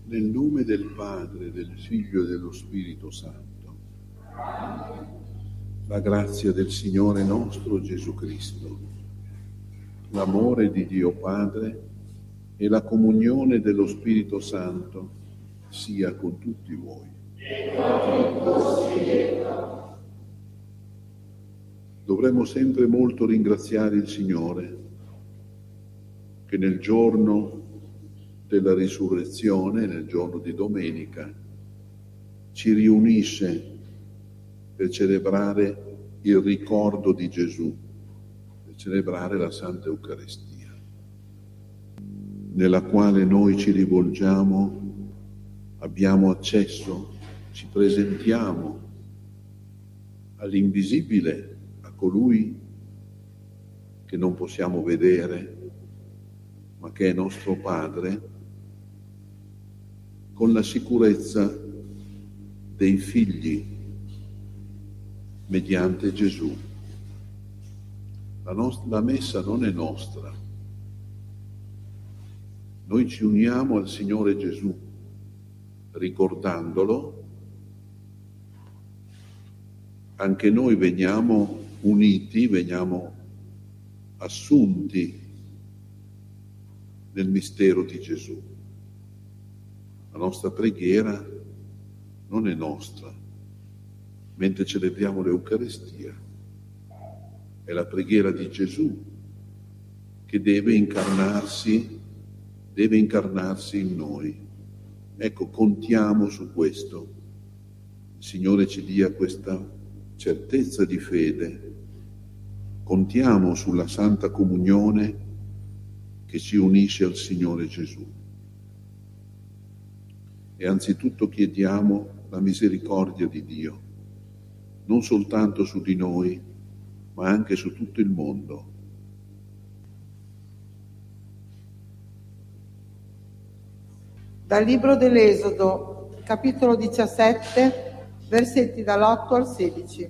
Nel nome del Padre, del Figlio e dello Spirito Santo. La grazia del Signore nostro Gesù Cristo, l'amore di Dio Padre e la comunione dello Spirito Santo sia con tutti voi. Dovremmo sempre molto ringraziare il Signore che nel giorno della risurrezione, nel giorno di domenica, ci riunisce per celebrare il ricordo di Gesù, per celebrare la Santa Eucaristia, nella quale noi ci rivolgiamo, abbiamo accesso, ci presentiamo all'invisibile, a colui che non possiamo vedere, ma che è nostro Padre, con la sicurezza dei figli mediante Gesù. La messa non è nostra. Noi ci uniamo al Signore Gesù, ricordandolo. Anche noi veniamo uniti, veniamo assunti nel mistero di Gesù. La nostra preghiera non è nostra, mentre celebriamo l'Eucaristia. È la preghiera di Gesù che deve incarnarsi in noi. Ecco, contiamo su questo. Il Signore ci dia questa certezza di fede. Contiamo sulla Santa Comunione che ci unisce al Signore Gesù. E anzitutto chiediamo la misericordia di Dio, non soltanto su di noi, ma anche su tutto il mondo. Dal libro dell'Esodo, capitolo 17, versetti dall'8 al 16.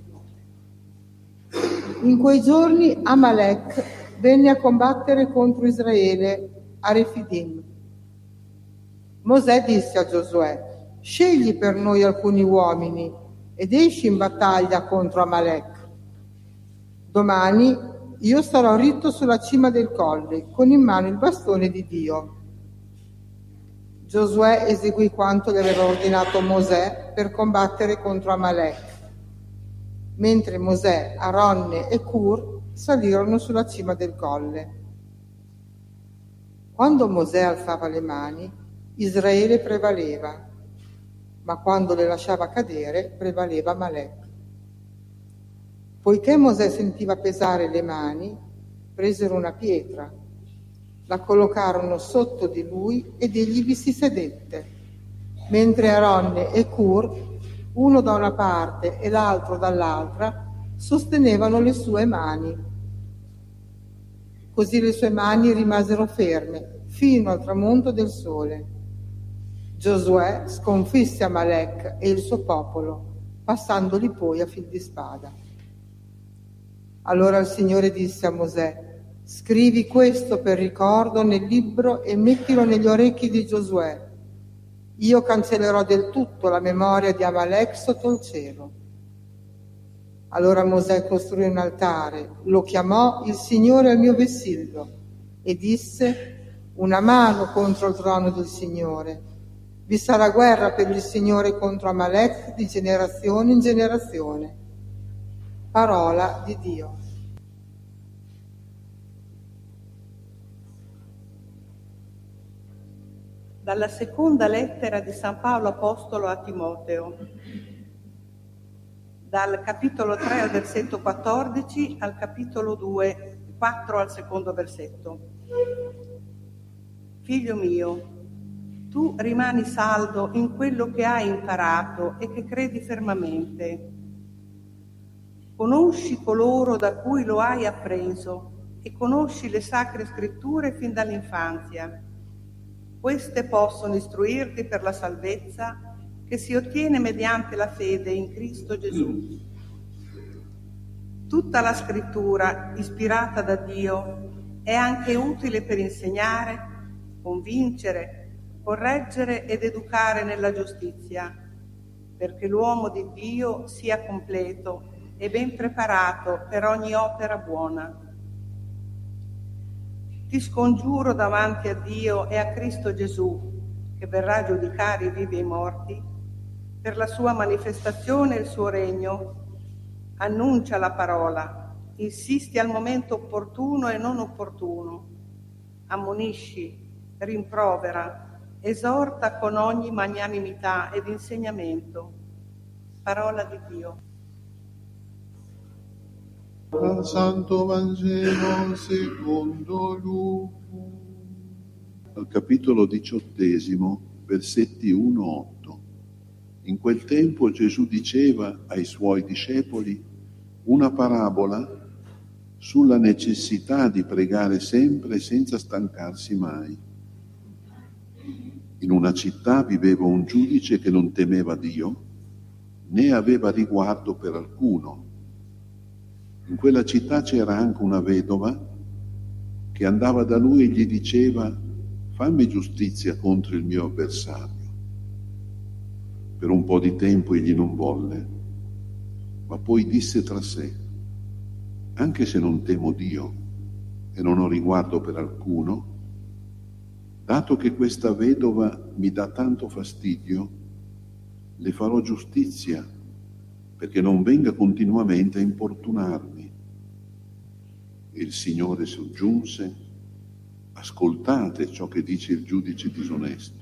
In quei giorni Amalek venne a combattere contro Israele a Refidim. Mosè disse a Giosuè: scegli per noi alcuni uomini ed esci in battaglia contro Amalek. Domani io sarò ritto sulla cima del colle, con in mano il bastone di Dio. Giosuè eseguì quanto gli aveva ordinato Mosè per combattere contro Amalek, mentre Mosè, Aronne e Cur salirono sulla cima del colle. Quando Mosè alzava le mani, Israele prevaleva, ma quando le lasciava cadere, prevaleva Amalek. Poiché Mosè sentiva pesare le mani, presero una pietra, la collocarono sotto di lui ed egli vi si sedette, mentre Aronne e Cur, uno da una parte e l'altro dall'altra, sostenevano le sue mani. Così le sue mani rimasero ferme fino al tramonto del sole. Giosuè sconfisse Amalek e il suo popolo, passandoli poi a fil di spada. Allora il Signore disse a Mosè: scrivi questo per ricordo nel libro e mettilo negli orecchi di Giosuè. Io cancellerò del tutto la memoria di Amalek sotto il cielo. Allora Mosè costruì un altare, lo chiamò il Signore al mio vessillo e disse: una mano contro il trono del Signore. Vi sarà guerra per il Signore contro Amalek di generazione in generazione. Parola di Dio. Dalla seconda lettera di San Paolo Apostolo a Timoteo, dal capitolo 3 al versetto 14 al capitolo 2, 4 al secondo versetto. Figlio mio, tu rimani saldo in quello che hai imparato e che credi fermamente. Conosci coloro da cui lo hai appreso e conosci le sacre scritture fin dall'infanzia. Queste possono istruirti per la salvezza che si ottiene mediante la fede in Cristo Gesù. Tutta la scrittura, ispirata da Dio, è anche utile per insegnare, convincere, correggere ed educare nella giustizia, perché l'uomo di Dio sia completo e ben preparato per ogni opera buona. Ti scongiuro davanti a Dio e a Cristo Gesù, che verrà a giudicare i vivi e i morti, per la sua manifestazione e il suo regno. Annuncia la parola, insisti al momento opportuno e non opportuno, ammonisci, rimprovera, esorta con ogni magnanimità ed insegnamento. Parola di Dio. Dal Santo Vangelo secondo Luca. Al capitolo 18, versetti 1-8. In quel tempo Gesù diceva ai suoi discepoli una parabola sulla necessità di pregare sempre senza stancarsi mai. In una città viveva un giudice che non temeva Dio, né aveva riguardo per alcuno. In quella città c'era anche una vedova che andava da lui e gli diceva: fammi giustizia contro il mio avversario. Per un po' di tempo egli non volle, ma poi disse tra sé: anche se non temo Dio e non ho riguardo per alcuno, dato che questa vedova mi dà tanto fastidio, le farò giustizia perché non venga continuamente a importunarmi. E il Signore soggiunse: ascoltate ciò che dice il giudice disonesto.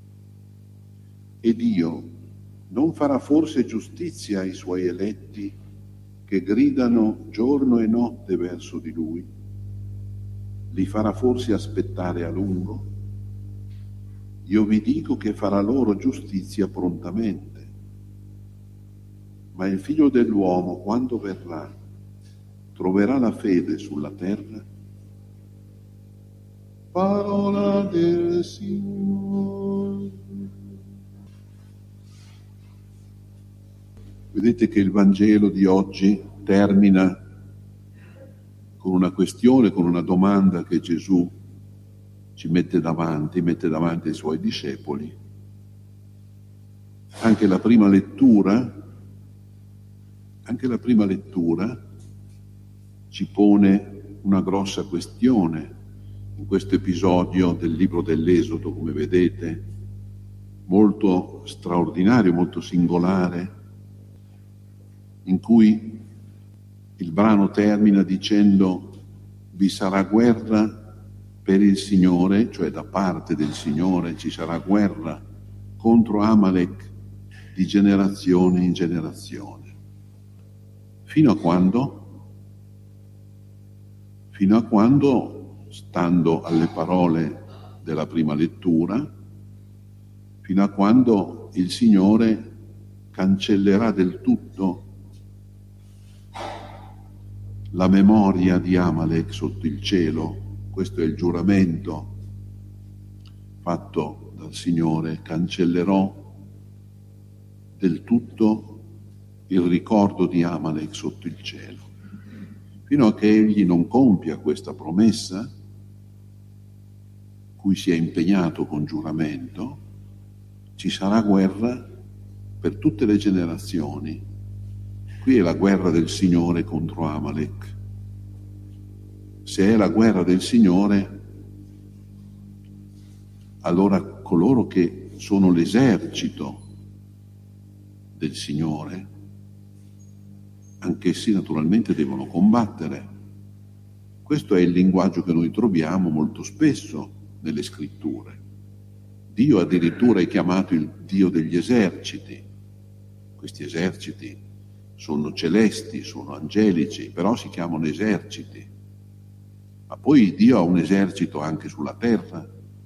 E Dio non farà forse giustizia ai suoi eletti che gridano giorno e notte verso di Lui? Li farà forse aspettare a lungo? Io vi dico che farà loro giustizia prontamente. Ma il Figlio dell'uomo, quando verrà, troverà la fede sulla terra? Parola del Signore. Vedete che il Vangelo di oggi termina con una questione, con una domanda che Gesù ci mette davanti ai suoi discepoli. Anche la prima lettura ci pone una grossa questione in questo episodio del libro dell'Esodo, come vedete, molto straordinario, molto singolare, in cui il brano termina dicendo: vi sarà guerra per il Signore, cioè da parte del Signore ci sarà guerra contro Amalek di generazione in generazione. Fino a quando? Fino a quando, stando alle parole della prima lettura, fino a quando il Signore cancellerà del tutto la memoria di Amalek sotto il cielo. Questo è il giuramento fatto dal Signore: cancellerò del tutto il ricordo di Amalek sotto il cielo. Fino a che egli non compia questa promessa, cui si è impegnato con giuramento, ci sarà guerra per tutte le generazioni. Qui è la guerra del Signore contro Amalek. Se è la guerra del Signore, allora coloro che sono l'esercito del Signore, anch'essi naturalmente devono combattere. Questo è il linguaggio che noi troviamo molto spesso nelle scritture. Dio addirittura è chiamato il Dio degli eserciti. Questi eserciti sono celesti, sono angelici, però si chiamano eserciti. Ma poi Dio ha un esercito anche sulla terra.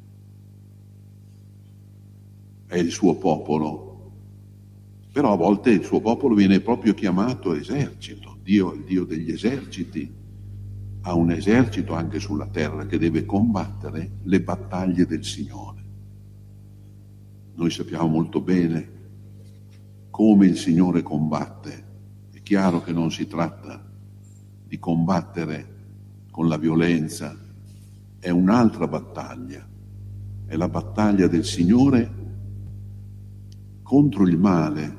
È il suo popolo. Però a volte il suo popolo viene proprio chiamato esercito. Dio è il Dio degli eserciti. Ha un esercito anche sulla terra che deve combattere le battaglie del Signore. Noi sappiamo molto bene come il Signore combatte. È chiaro che non si tratta di combattere con la violenza, è un'altra battaglia. è la battaglia del Signore contro il male.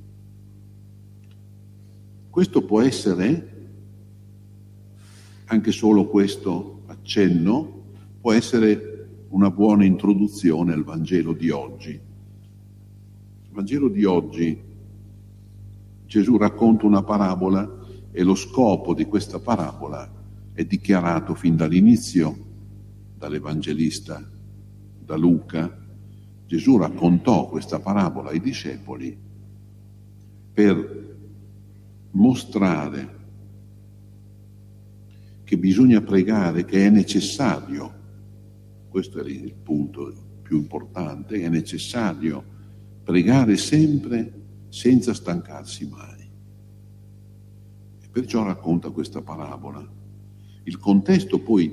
Questo può essere, anche solo questo accenno, può essere una buona introduzione al Vangelo di oggi. Il Vangelo di oggi, Gesù racconta una parabola e lo scopo di questa parabola è dichiarato fin dall'inizio dall'Evangelista, da Luca. Gesù raccontò questa parabola ai discepoli per mostrare che bisogna pregare, che è necessario, questo è il punto più importante, è necessario pregare sempre senza stancarsi mai. E perciò racconta questa parabola. Il contesto poi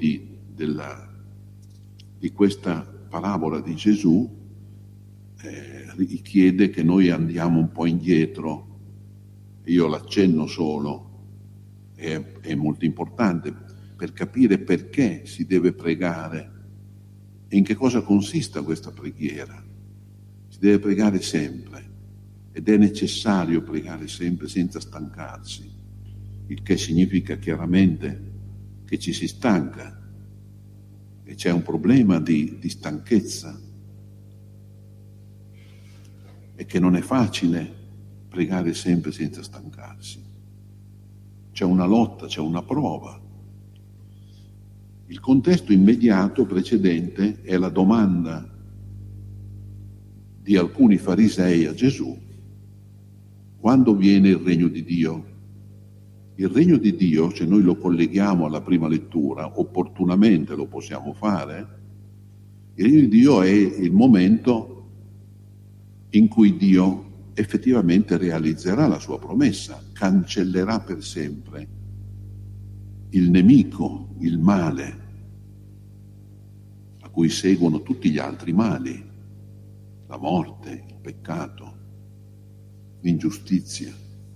di questa parabola di Gesù richiede che noi andiamo un po' indietro. Io l'accenno solo, è molto importante per capire perché si deve pregare e in che cosa consista questa preghiera. Si deve pregare sempre ed è necessario pregare sempre senza stancarsi, il che significa chiaramente che ci si stanca e c'è un problema di stanchezza e che non è facile pregare sempre senza stancarsi. C'è una lotta, c'è una prova. Il contesto immediato precedente è la domanda di alcuni farisei a Gesù: quando viene il regno di Dio? Il regno di Dio, se noi lo colleghiamo alla prima lettura, opportunamente lo possiamo fare, il regno di Dio è il momento in cui Dio effettivamente realizzerà la sua promessa, cancellerà per sempre il nemico, il male, a cui seguono tutti gli altri mali, la morte, il peccato, l'ingiustizia.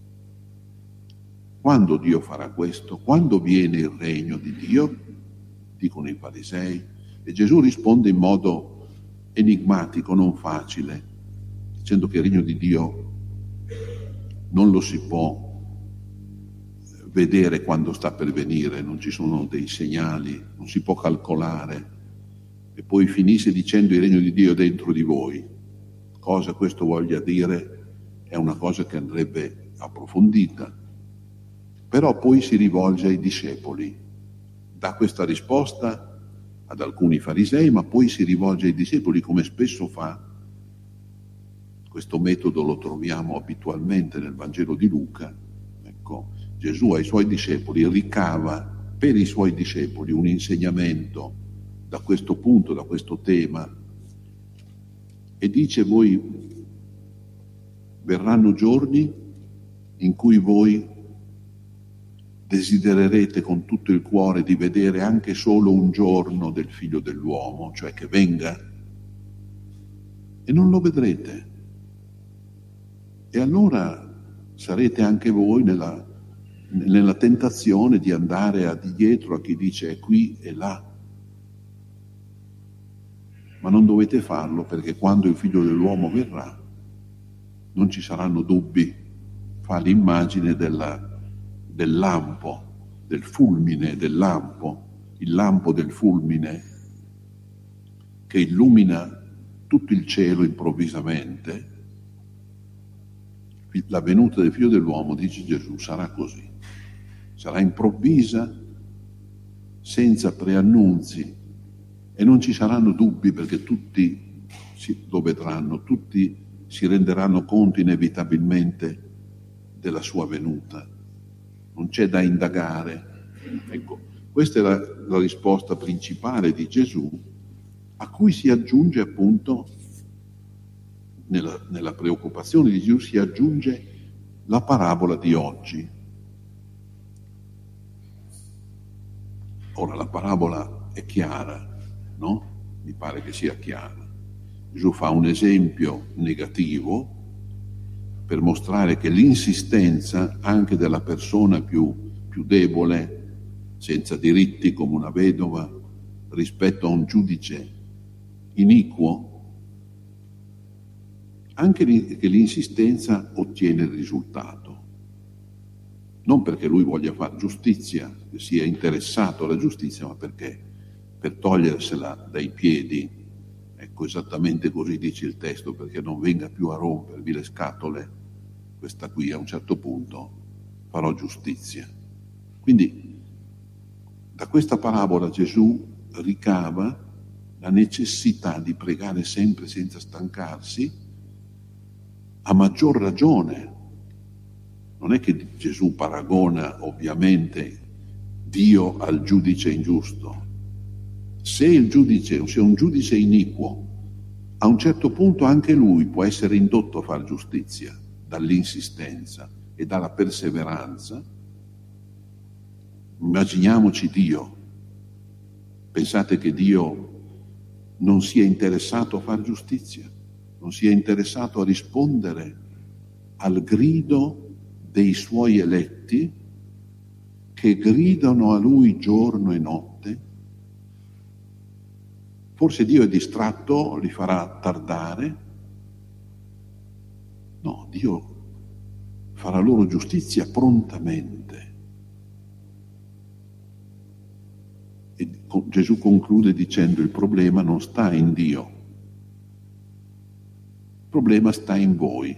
Quando Dio farà questo? Quando viene il regno di Dio? Dicono i farisei. E Gesù risponde in modo enigmatico, non facile, dicendo che il regno di Dio non lo si può vedere quando sta per venire, non ci sono dei segnali, non si può calcolare. E poi finisce dicendo: il regno di Dio è dentro di voi. Cosa questo voglia dire è una cosa che andrebbe approfondita. Però poi si rivolge ai discepoli, dà questa risposta ad alcuni farisei, ma poi si rivolge ai discepoli come spesso fa. Questo metodo lo troviamo abitualmente nel Vangelo di Luca. Ecco, Gesù ai suoi discepoli ricava per i suoi discepoli un insegnamento da questo punto, da questo tema, e dice: voi verranno giorni in cui voi desidererete con tutto il cuore di vedere anche solo un giorno del Figlio dell'uomo, cioè che venga, e non lo vedrete. E allora sarete anche voi nella tentazione di andare addietro a chi dice è qui e là. Ma non dovete farlo, perché quando il Figlio dell'uomo verrà non ci saranno dubbi. Fa l'immagine del lampo, del fulmine del lampo, il lampo del fulmine che illumina tutto il cielo improvvisamente. La venuta del Figlio dell'uomo, dice Gesù, sarà così. Sarà improvvisa, senza preannunzi, e non ci saranno dubbi, perché tutti lo vedranno, tutti si renderanno conto inevitabilmente della sua venuta. Non c'è da indagare. Ecco, questa è la risposta principale di Gesù, a cui si aggiunge appunto, nella preoccupazione di Gesù, si aggiunge la parabola di oggi. Ora, la parabola è chiara, no? Mi pare che sia chiara. Gesù fa un esempio negativo per mostrare che l'insistenza anche della persona più debole, senza diritti come una vedova, rispetto a un giudice iniquo, anche che l'insistenza ottiene il risultato. Non perché lui voglia fare giustizia, che sia interessato alla giustizia, ma perché per togliersela dai piedi, ecco, esattamente così dice il testo, perché non venga più a rompervi le scatole, questa qui a un certo punto farò giustizia. Quindi da questa parabola Gesù ricava la necessità di pregare sempre senza stancarsi, a maggior ragione. Non è che Gesù paragona ovviamente Dio al giudice ingiusto. Se un giudice iniquo, a un certo punto anche lui può essere indotto a fare giustizia dall'insistenza e dalla perseveranza. Immaginiamoci Dio. Pensate che Dio non sia interessato a fare giustizia, non sia interessato a rispondere al grido dei suoi eletti che gridano a lui giorno e notte? Forse Dio è distratto, li farà tardare? No, Dio farà loro giustizia prontamente. E Gesù conclude dicendo: il problema non sta in Dio, il problema sta in voi.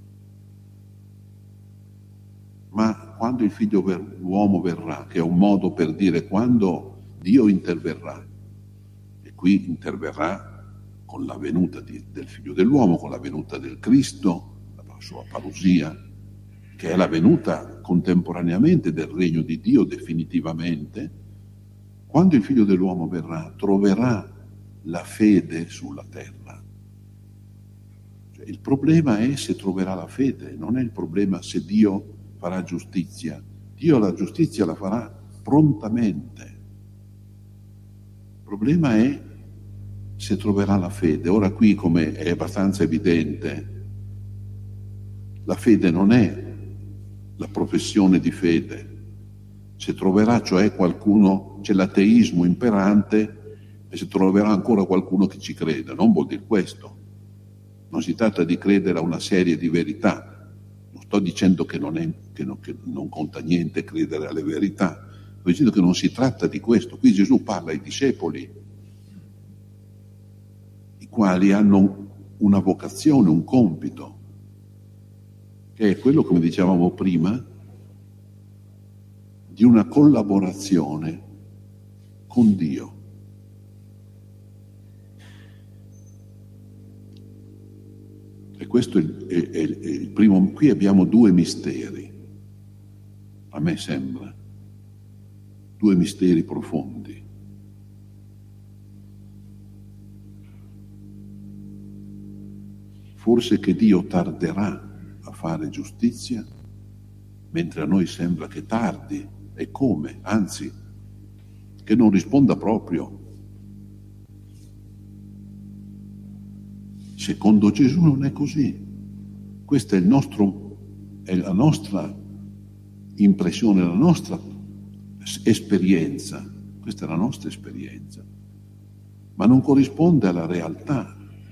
Ma quando il figlio dell'uomo verrà, che è un modo per dire quando Dio interverrà, e qui interverrà con la venuta del figlio dell'uomo, con la venuta del Cristo, la sua parousia, che è la venuta contemporaneamente del regno di Dio definitivamente. Quando il figlio dell'uomo verrà, troverà la fede sulla terra. Cioè, il problema è se troverà la fede, non è il problema se Dio farà giustizia. Dio la giustizia la farà prontamente. Il problema è se troverà la fede. Ora qui, come è abbastanza evidente, la fede non è la professione di fede. Se troverà cioè qualcuno, c'è l'ateismo imperante, e se troverà ancora qualcuno che ci crede, non vuol dire questo. Non si tratta di credere a una serie di verità. Non sto dicendo che non conta niente credere alle verità, sto dicendo che non si tratta di questo. Qui Gesù parla ai discepoli, i quali hanno una vocazione, un compito, che è quello, come dicevamo prima, di una collaborazione con Dio. E questo è il primo. Qui abbiamo due misteri, a me sembra, due misteri profondi. Forse che Dio tarderà a fare giustizia, mentre a noi sembra che tardi, e come, anzi, che non risponda proprio. Secondo Gesù non è così. Questa è la nostra impressione, la nostra esperienza. Questa è la nostra esperienza. Ma non corrisponde alla realtà.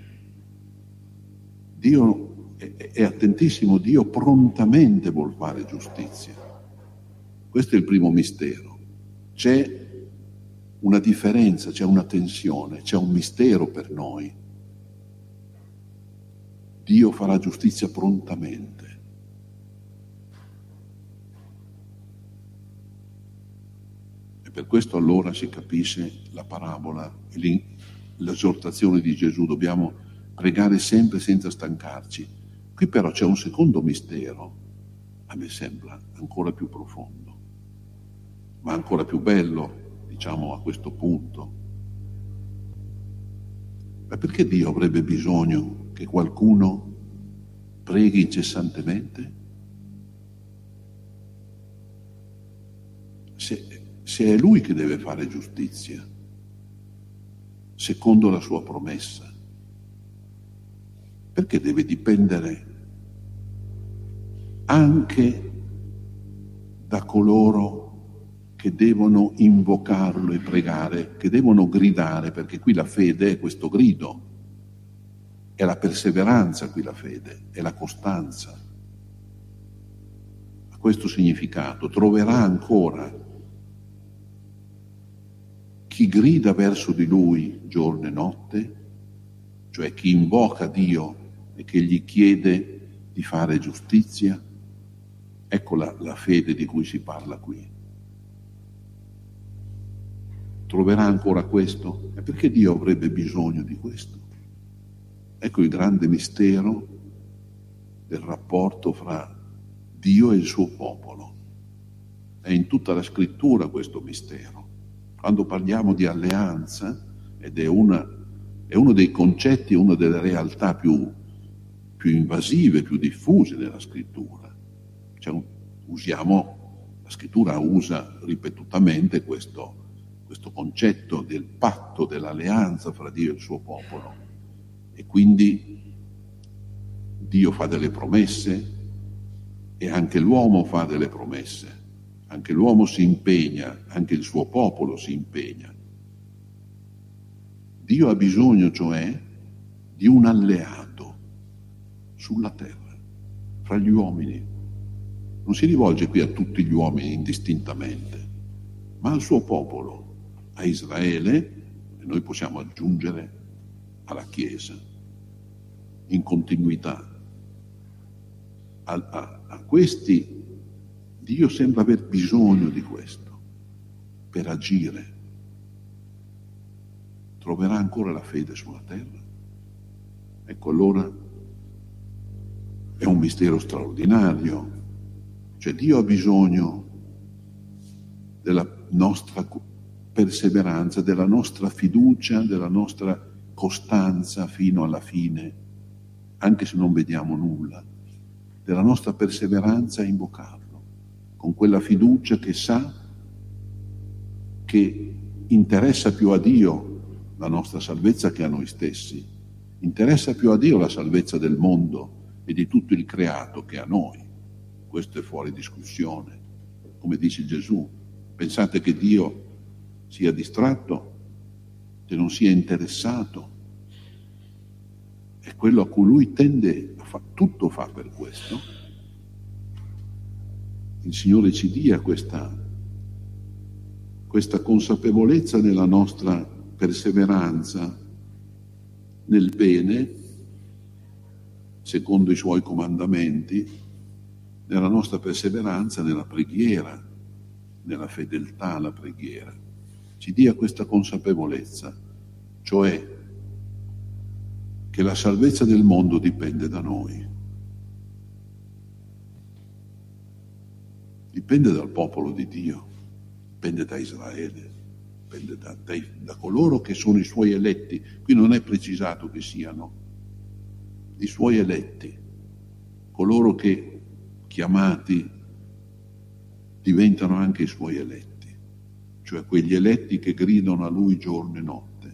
Dio è attentissimo, Dio prontamente vuol fare giustizia. Questo è il primo mistero. C'è una differenza, c'è una tensione, c'è un mistero per noi. Dio farà giustizia prontamente. E per questo allora si capisce la parabola, l'esortazione di Gesù: dobbiamo pregare sempre senza stancarci. Qui però c'è un secondo mistero, a me sembra ancora più profondo, ma ancora più bello, diciamo, a questo punto. Ma perché Dio avrebbe bisogno che qualcuno preghi incessantemente? Se è Lui che deve fare giustizia, secondo la sua promessa, perché deve dipendere anche da coloro che devono invocarlo e pregare, che devono gridare, perché qui la fede è questo grido, è la perseveranza qui la fede, è la costanza. Ha questo significato, troverà ancora chi grida verso di lui giorno e notte, cioè chi invoca Dio e che gli chiede di fare giustizia. Ecco la fede di cui si parla qui. Troverà ancora questo? E perché Dio avrebbe bisogno di questo? Ecco il grande mistero del rapporto fra Dio e il suo popolo. È in tutta la scrittura questo mistero. Quando parliamo di alleanza, ed è uno dei concetti, una delle realtà più invasive, più diffuse nella scrittura. La scrittura usa ripetutamente questo concetto del patto, dell'alleanza fra Dio e il suo popolo. E quindi Dio fa delle promesse e anche l'uomo fa delle promesse. Anche l'uomo si impegna, anche il suo popolo si impegna. Dio ha bisogno, cioè, di un alleato sulla terra, fra gli uomini. Non si rivolge qui a tutti gli uomini indistintamente, ma al suo popolo, a Israele, e noi possiamo aggiungere alla Chiesa, in continuità. A questi Dio sembra aver bisogno di questo per agire. Troverà ancora la fede sulla terra? Ecco, allora è un mistero straordinario. Cioè Dio ha bisogno della nostra perseveranza, della nostra fiducia, della nostra costanza fino alla fine, anche se non vediamo nulla, della nostra perseveranza a invocarlo, con quella fiducia che sa che interessa più a Dio la nostra salvezza che a noi stessi, interessa più a Dio la salvezza del mondo e di tutto il creato che a noi. Questo è fuori discussione. Come dice Gesù, pensate che Dio sia distratto, che non sia interessato? È quello a cui Lui tende a fare, tutto fa per questo. Il Signore ci dia questa consapevolezza nella nostra perseveranza nel bene, secondo i Suoi comandamenti, nella nostra perseveranza nella preghiera, nella fedeltà alla preghiera. Ci dia questa consapevolezza, cioè che la salvezza del mondo dipende da noi. Dipende dal popolo di Dio, dipende da Israele, dipende da coloro che sono i Suoi eletti. Qui non è precisato che siano i Suoi eletti, coloro che chiamati diventano anche i Suoi eletti, cioè quegli eletti che gridano a Lui giorno e notte.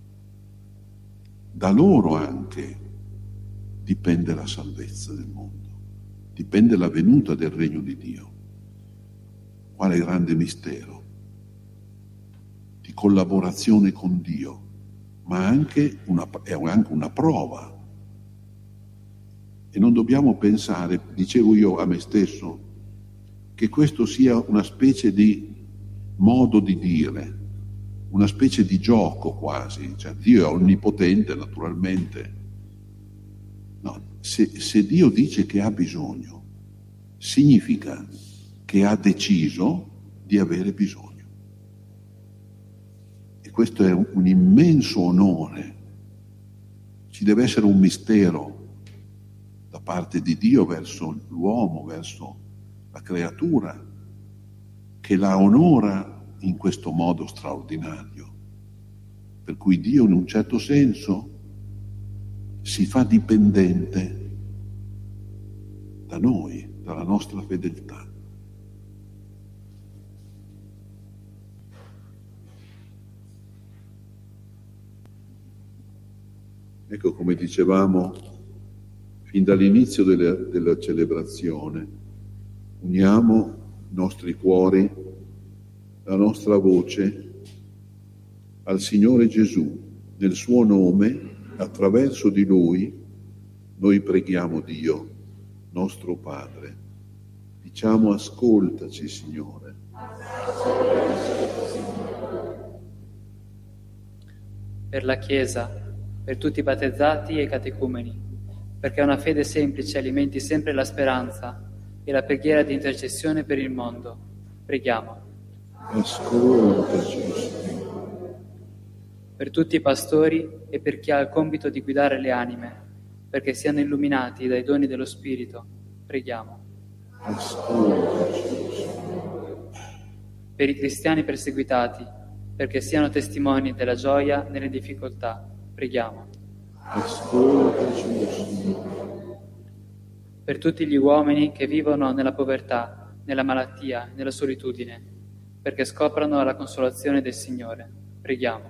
Da loro anche dipende la salvezza del mondo, dipende la venuta del regno di Dio. Quale grande mistero di collaborazione con Dio, ma è anche una prova. E non dobbiamo pensare, dicevo io a me stesso, che questo sia una specie di modo di dire, una specie di gioco quasi. Cioè, Dio è onnipotente, naturalmente. No, se Dio dice che ha bisogno, significa che ha deciso di avere bisogno. E questo è un immenso onore. Ci deve essere un mistero da parte di Dio verso l'uomo, verso la creatura, che la onora in questo modo straordinario, per cui Dio in un certo senso si fa dipendente da noi, dalla nostra fedeltà. Ecco, come dicevamo fin dall'inizio della celebrazione, uniamo i nostri cuori la nostra voce al Signore Gesù. Nel suo nome, attraverso di Lui, noi preghiamo Dio, nostro Padre. Diciamo: ascoltaci, Signore. Per la Chiesa, per tutti i battezzati e i catecumeni, perché una fede semplice alimenti sempre la speranza e la preghiera di intercessione per il mondo. Preghiamo. Ascoltaci, Signore. Per tutti i pastori e per chi ha il compito di guidare le anime, perché siano illuminati dai doni dello Spirito. Preghiamo. Ascoltaci, Signore. Per i cristiani perseguitati, perché siano testimoni della gioia nelle difficoltà. Preghiamo. Ascoltaci, Signore. Per tutti gli uomini che vivono nella povertà, nella malattia, nella solitudine, perché scoprano la consolazione del Signore. Preghiamo.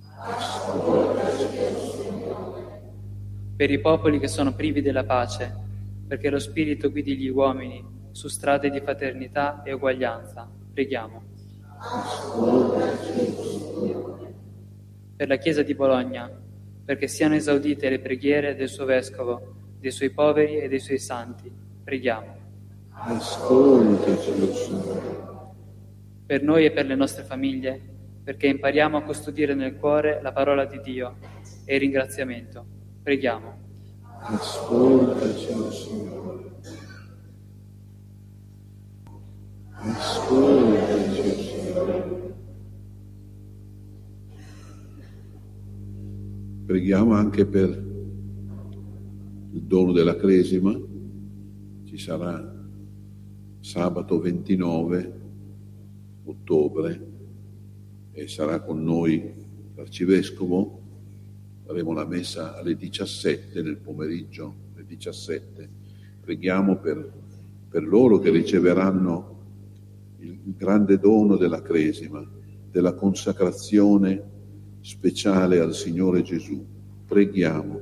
Per i popoli che sono privi della pace, perché lo Spirito guidi gli uomini su strade di fraternità e uguaglianza. Preghiamo. Per la Chiesa di Bologna, perché siano esaudite le preghiere del suo Vescovo, dei suoi poveri e dei suoi santi. Preghiamo. Ascoltaci, Signore. Per noi e per le nostre famiglie, perché impariamo a custodire nel cuore la parola di Dio e il ringraziamento. Preghiamo. Ascoltaci, Signore. Ascoltaci, Signore. Preghiamo anche per il dono della Cresima. Ci sarà sabato 29 ottobre e sarà con noi l'Arcivescovo. Faremo la messa alle 17 nel pomeriggio, alle 17. Preghiamo per loro che riceveranno il grande dono della Cresima, della consacrazione speciale al Signore Gesù. Preghiamo.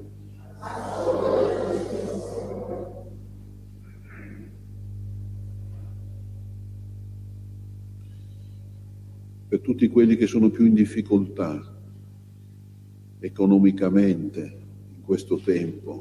Per tutti quelli che sono più in difficoltà economicamente in questo tempo,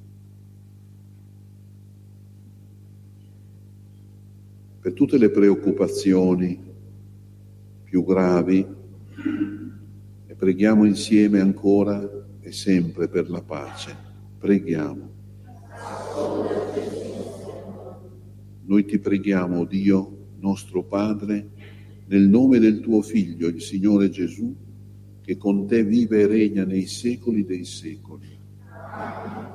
per tutte le preoccupazioni più gravi, e preghiamo insieme ancora e sempre per la pace. Preghiamo. Noi ti preghiamo, Dio nostro Padre, nel nome del tuo Figlio, il Signore Gesù, che con te vive e regna nei secoli dei secoli.